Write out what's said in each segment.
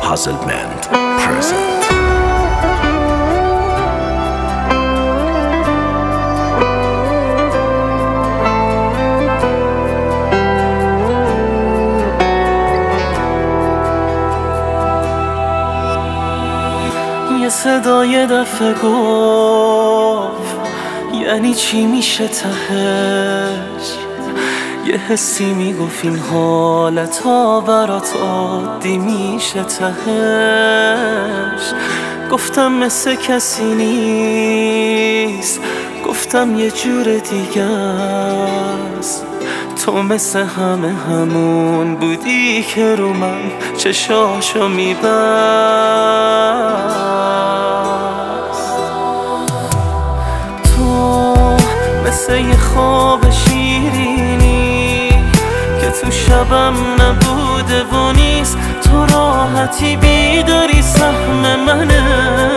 Hazelband present. یه صدا یه دفعه گفت یعنی چی میشه تهش، یه حسی میگفت این حالتا برات عادی میشه تهش. گفتم مثل کسی نیست، گفتم یه جور دیگه است. تو مثل همون بودی که رو من چشاشو میبست. تو مثل یه خواب شیرینی که تو شبم نبوده و نیست. تو راحتی بیداری سهم منه.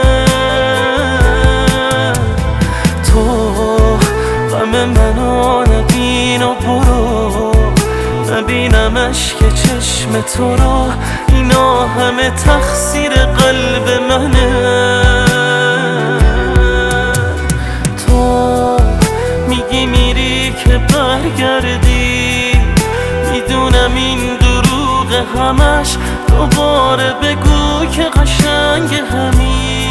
تو غم منو نبین و برو، نبینمش که چشم تو رو. اینا همه تقصیر قلب منه. تو میگی میری که برگردی، میدونم این دروغ همش. دوباره بگو که قشنگ همین.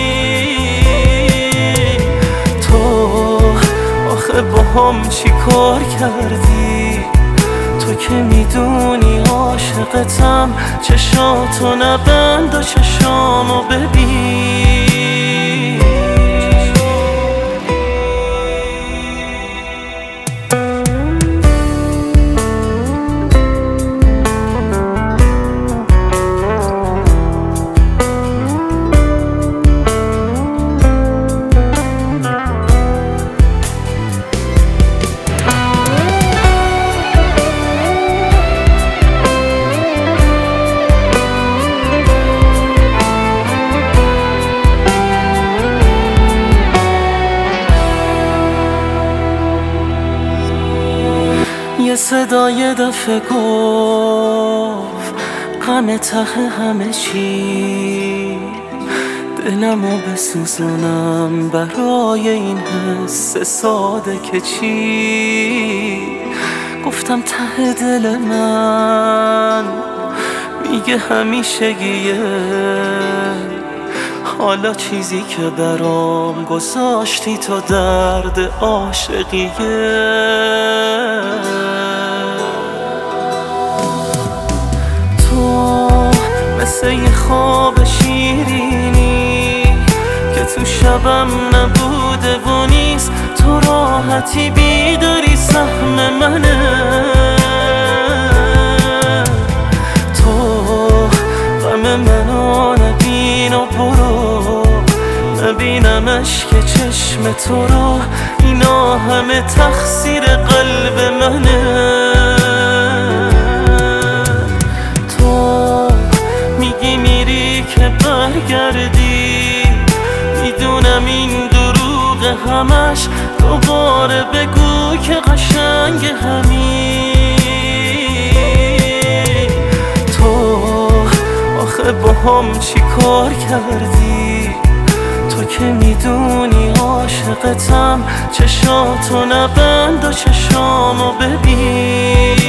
تو آخه با هم چی کار کردی؟ تو که میدونی عاشقتم. چشاتو نبند و چشامو ببین. یه صدا یه دفعه گفت غم ته همه چی. دلمو بسوزونم برای این حس ساده که چی. گفتم ته دل من میگه همیشگیه. حالا چیزی که برام گذاشتی تو درد عاشقیه. تو مثل یه خواب شیرینی که تو شبم نبوده و نیست. تو راحتی بیداری سهم منه. تو غم منو نبین و برو، نبینمش که چشم تو رو. اینا همه تقصیر قلب منه. تو میگی میری که برگردی، میدونم این دروغ همش. دوباره بگو که قشنگ همین. تو آخه با هم چی کار کردی؟ تو که میدونی عاشقتم. چشاتو نبند و چشامو ببین.